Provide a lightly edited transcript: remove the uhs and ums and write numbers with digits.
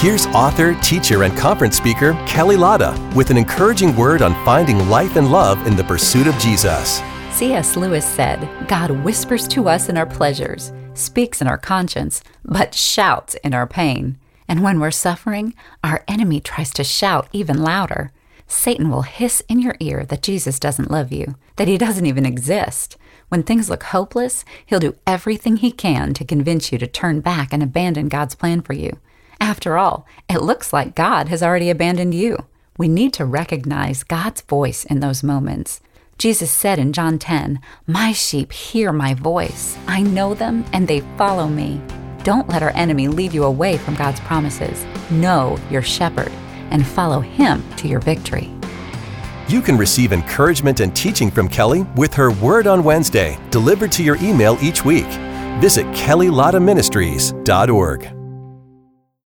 Here's author, teacher, and conference speaker Kelly Latta with an encouraging word on finding life and love in the pursuit of Jesus. C.S. Lewis said, "God whispers to us in our pleasures, speaks in our conscience, but shouts in our pain." And when we're suffering, our enemy tries to shout even louder. Satan will hiss in your ear that Jesus doesn't love you, that he doesn't even exist. When things look hopeless, he'll do everything he can to convince you to turn back and abandon God's plan for you. After all, it looks like God has already abandoned you. We need to recognize God's voice in those moments. Jesus said in John 10, "My sheep hear my voice. I know them and they follow me." Don't let our enemy lead you away from God's promises. Know your shepherd and follow him to your victory. You can receive encouragement and teaching from Kelly with her Word on Wednesday, delivered to your email each week. Visit kellylattaministries.org.